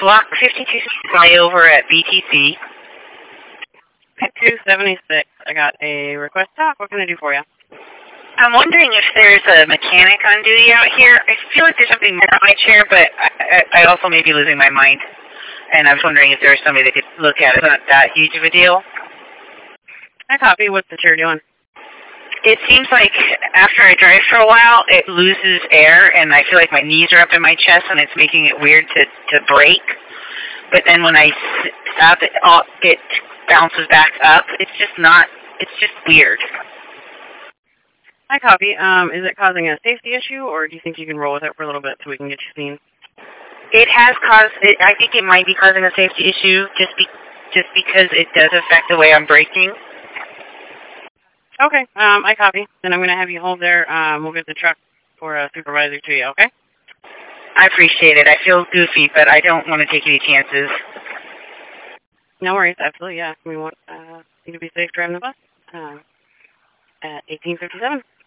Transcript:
Block 52 flyover at BTC. 276. I got a request talk. What can I do for you? I'm wondering if there's a mechanic on duty out here. I feel like there's something on my chair, but I also may be losing my mind. And I was wondering if there was somebody that could look at it. It's not that huge of a deal. I copy. What's the chair doing? It seems like after I drive for a while, it loses air, and I feel like my knees are up in my chest, and it's making it weird to brake. But then when I stop, it bounces back up. It's just weird. I copy. Is it causing a safety issue, or do you think you can roll with it for a little bit so we can get you seen? It has caused. I think it might be causing a safety issue just because it does affect the way I'm braking. Okay. I copy. Then I'm going to have you hold there. We'll get the truck for a supervisor to you. Okay. I appreciate it. I feel goofy, but I don't want to take any chances. No worries. Absolutely. Yeah. We want you to be safe driving the bus. At 1857.